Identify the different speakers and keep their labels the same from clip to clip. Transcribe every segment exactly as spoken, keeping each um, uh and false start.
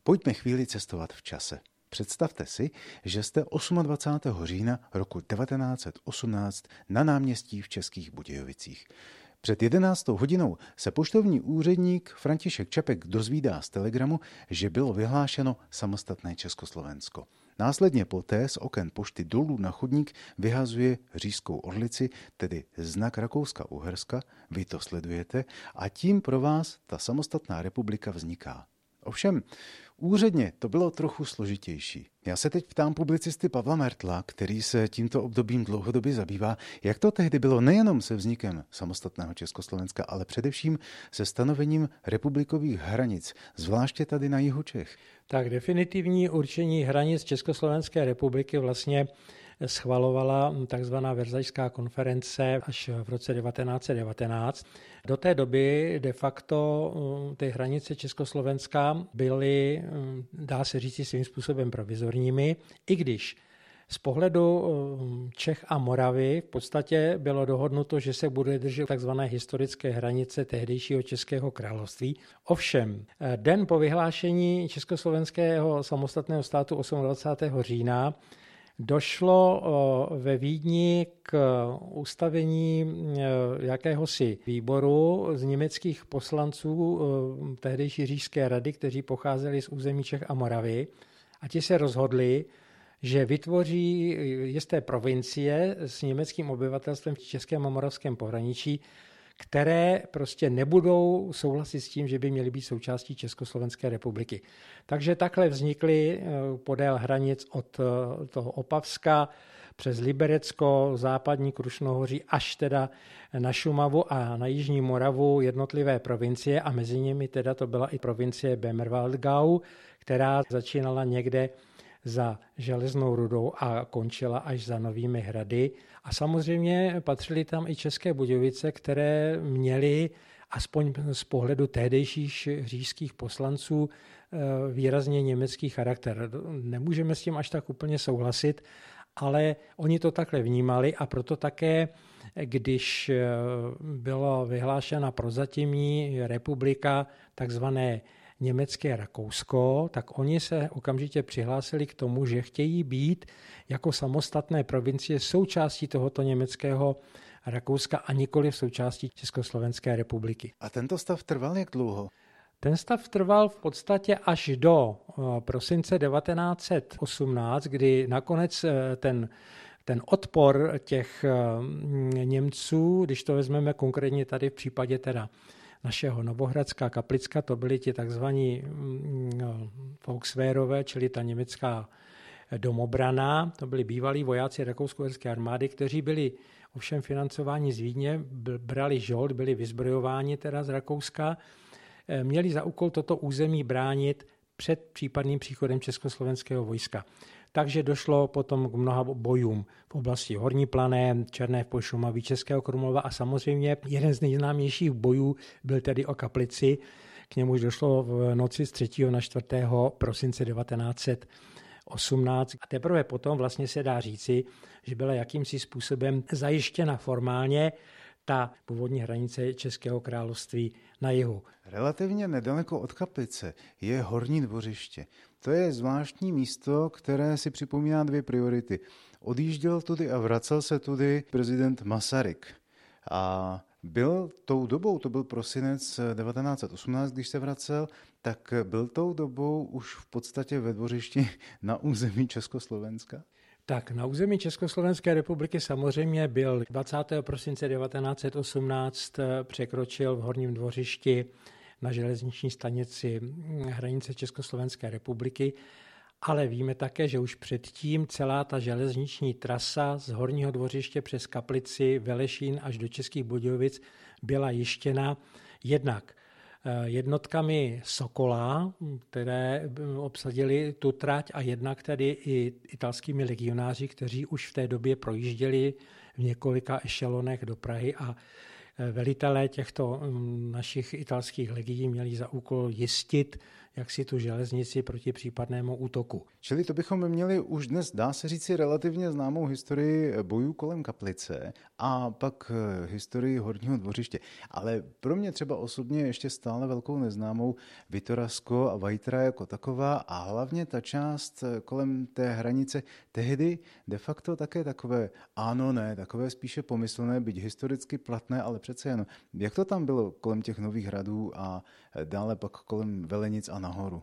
Speaker 1: Pojďme chvíli cestovat v čase. Představte si, že jste dvacátého osmého října roku devatenáct set osmnáct na náměstí v Českých Budějovicích. Před jedenáctou hodinou se poštovní úředník František Čapek dozvídá z telegramu, že bylo vyhlášeno samostatné Československo. Následně poté z oken pošty dolů na chodník vyhazuje říšskou orlici, tedy znak Rakouska-Uherska, vy to sledujete a tím pro vás ta samostatná republika vzniká. Ovšem, úředně to bylo trochu složitější. Já se teď ptám publicisty Pavla Mertla, který se tímto obdobím dlouhodobě zabývá, jak to tehdy bylo nejenom se vznikem samostatného Československa, ale především se stanovením republikových hranic, zvláště tady na jihu Čech.
Speaker 2: Tak definitivní určení hranic Československé republiky vlastně schvalovala takzvaná Versajská konference až v roce devatenáct set devatenáct. Do té doby de facto ty hranice Československa byly, dá se říct, svým způsobem provizorními, i když z pohledu Čech a Moravy v podstatě bylo dohodnuto, že se bude držet takzvané historické hranice tehdejšího Českého království. Ovšem, den po vyhlášení Československého samostatného státu dvacátého osmého října došlo ve Vídni k ustavení jakéhosi výboru z německých poslanců tehdejší Říšské rady, kteří pocházeli z území Čech a Moravy, a ti se rozhodli, že vytvoří jisté provincie s německým obyvatelstvem v Českém a Moravském pohraničí, které prostě nebudou souhlasit s tím, že by měly být součástí Československé republiky. Takže takhle vznikly podél hranic od toho Opavska přes Liberecko, západní Krušnohoří až teda na Šumavu a na Jižní Moravu jednotlivé provincie a mezi nimi teda to byla i provincie Böhmerwaldgau, která začínala někde za Železnou rudou a končila až za Novými Hrady. A samozřejmě patřily tam i České Budějovice, které měly aspoň z pohledu tehdejších říšských poslanců výrazně německý charakter. Nemůžeme s tím až tak úplně souhlasit, ale oni to takhle vnímali a proto také, když byla vyhlášena prozatímní republika, takzvané Německé Rakousko, tak oni se okamžitě přihlásili k tomu, že chtějí být jako samostatné provincie součástí tohoto německého Rakouska a nikoli v součástí Československé republiky.
Speaker 1: A tento stav trval jak dlouho?
Speaker 2: Ten stav trval v podstatě až do prosince devatenáct set osmnáct, kdy nakonec ten, ten odpor těch Němců, když to vezmeme konkrétně tady v případě teda našeho Novohradská Kaplicka, to byli ti takzvaní Volkswehrové, čili ta německá domobrana, to byli bývalí vojáci rakousko-uherské armády, kteří byli ovšem financováni z Vídně, brali žold, byli vyzbrojováni teda z Rakouska, měli za úkol toto území bránit před případným příchodem československého vojska. Takže došlo potom k mnoha bojům v oblasti Horní Plané, Černé v Pošumaví, Českého Krumlova a samozřejmě jeden z nejznámějších bojů byl tedy o Kaplici. K němuž došlo v noci z třetího na čtvrtého prosince devatenáct set osmnáct. A teprve potom vlastně se dá říci, že byla jakýmsi způsobem zajištěna formálně ta původní hranice Českého království na jihu.
Speaker 1: Relativně nedaleko od Kaplice je Horní Dvořiště. To je zvláštní místo, které si připomíná dvě priority. Odjížděl tudy a vracel se tudy prezident Masaryk. A byl tou dobou, to byl prosinec devatenáct set osmnáct, když se vracel, tak byl tou dobou už v podstatě ve Dvořišti na území Československa?
Speaker 2: Tak na území Československé republiky samozřejmě byl dvacátého prosince devatenáct set osmnáct, překročil v Horním Dvořišti na železniční stanici hranice Československé republiky, ale víme také, že už předtím celá ta železniční trasa z Horního Dvořiště přes Kaplici, Velešín až do Českých Budějovic byla jištěna jednak jednotkami Sokola, které obsadili tu trať, a jednak tedy i italskými legionáři, kteří už v té době projížděli v několika ešelonech do Prahy, a velitelé těchto našich italských legií měli za úkol jistit jaksi tu železnici proti případnému útoku.
Speaker 1: Čili to bychom měli už dnes, dá se říci, relativně známou historii bojů kolem Kaplice a pak historii Horního Dvořiště. Ale pro mě třeba osobně ještě stále velkou neznámou Vitorasko a Vajtra jako taková a hlavně ta část kolem té hranice tehdy de facto také takové ano, ne, takové spíše pomyslné, byť historicky platné, ale přece jen. Jak to tam bylo kolem těch Nových Hradů a dále pak kolem Velenic a nahoru?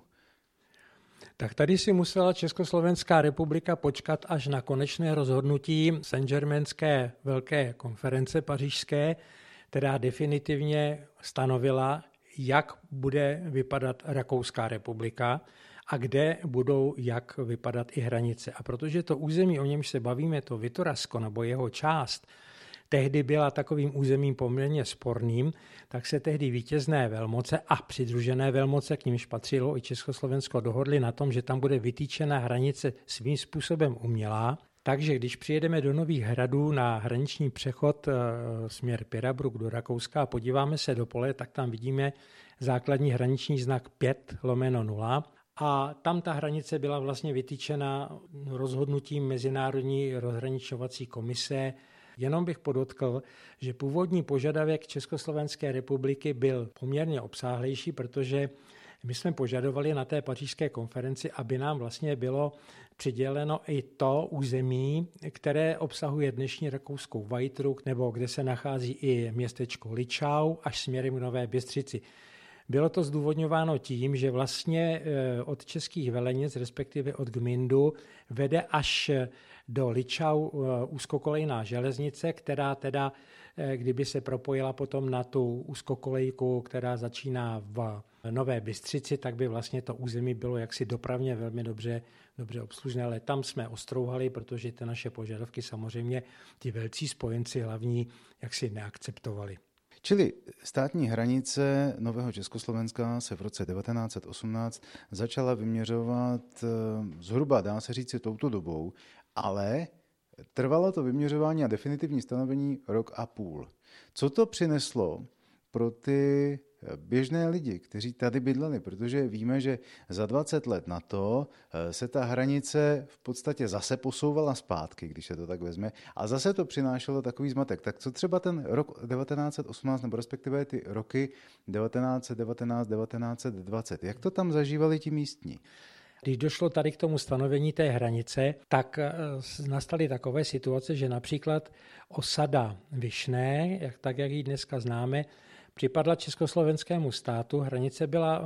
Speaker 2: Tak tady si musela Československá republika počkat až na konečné rozhodnutí Saint-Germainské velké konference pařížské, která definitivně stanovila, jak bude vypadat Rakouská republika a kde budou jak vypadat i hranice. A protože to území, o němž se bavíme, to Vitorasko nebo jeho část, tehdy byla takovým územím poměrně sporným, tak se tehdy vítězné velmoce a přidružené velmoce, k nímž patřilo i Československo, dohodli na tom, že tam bude vytýčena hranice svým způsobem umělá. Takže když přijedeme do Nových Hradů na hraniční přechod e, směr Pirabruck do Rakouska a podíváme se do pole, tak tam vidíme základní hraniční znak pět lomeno nula. A tam ta hranice byla vlastně vytýčena rozhodnutím Mezinárodní rozhraničovací komise. Jenom bych podotkl, že původní požadavek Československé republiky byl poměrně obsáhlejší, protože my jsme požadovali na té pařížské konferenci, aby nám vlastně bylo přiděleno i to území, které obsahuje dnešní rakouskou Vajtru, nebo kde se nachází i městečko Ličau až směrem k Nové Bystřici. Bylo to zdůvodňováno tím, že vlastně od Českých Velenic, respektive od Gmindu, vede až do Ličau úzkokolejná železnice, která teda, kdyby se propojila potom na tu úzkokolejku, která začíná v Nové Bystřici, tak by vlastně to území bylo jaksi dopravně velmi dobře, dobře obslužné, ale tam jsme ostrouhali, protože ty naše požadavky samozřejmě ti velcí spojenci hlavní jaksi neakceptovali.
Speaker 1: Čili státní hranice Nového Československa se v roce devatenáct set osmnáct začala vyměřovat zhruba, dá se říci, touto dobou, ale trvalo to vyměřování a definitivní stanovení rok a půl. Co to přineslo pro ty běžné lidi, kteří tady bydleli, protože víme, že za dvacet let na to se ta hranice v podstatě zase posouvala zpátky, když se to tak vezme, a zase to přinášelo takový zmatek. Tak co třeba ten rok devatenáct set osmnáct, nebo respektive ty roky devatenáct set devatenáct, devatenáct set dvacet, jak to tam zažívali ti místní?
Speaker 2: Když došlo tady k tomu stanovení té hranice, tak nastaly takové situace, že například osada Vyšné, jak, tak jak ji dneska známe, připadla československému státu, hranice byla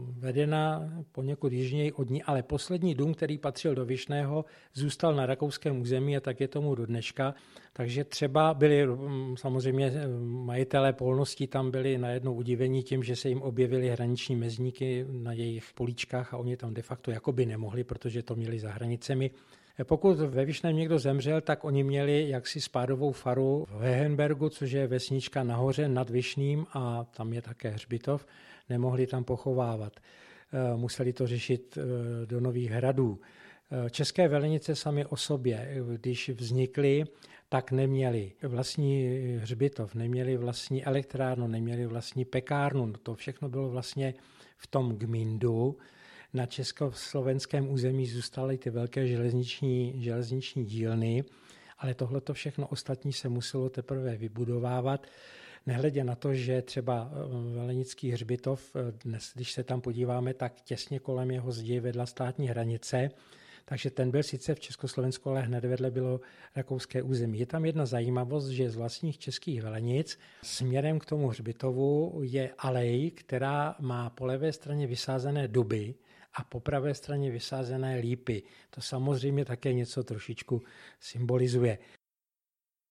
Speaker 2: vedena poněkud jižněji od ní, ale poslední dům, který patřil do Vyšného, zůstal na rakouském území a tak je tomu do dneška. Takže třeba byli samozřejmě majitelé polností, tam byli najednou udivení tím, že se jim objevily hraniční mezníky na jejich políčkách a oni tam de facto jakoby nemohli, protože to měli za hranicemi. Pokud ve Vyšném někdo zemřel, tak oni měli jaksi spádovou faru v Hehenbergu, což je vesnička nahoře nad Vyšným a tam je také hřbitov, nemohli tam pochovávat. Museli to řešit do Nových Hradů. České Velenice sami o sobě, když vznikly, tak neměli vlastní hřbitov, neměli vlastní elektrárnu, neměli vlastní pekárnu. To všechno bylo vlastně v tom Gmindu. Na československém území zůstaly ty velké železniční, železniční dílny, ale tohleto všechno ostatní se muselo teprve vybudovávat. Nehledě na to, že třeba Velenický hřbitov, dnes, když se tam podíváme, tak těsně kolem jeho zdi vedla státní hranice, takže ten byl sice v Československu, ale hned vedle bylo rakouské území. Je tam jedna zajímavost, že z vlastních Českých Velenic směrem k tomu hřbitovu je alej, která má po levé straně vysázené duby a po pravé straně vysázené lípy. To samozřejmě také něco trošičku symbolizuje.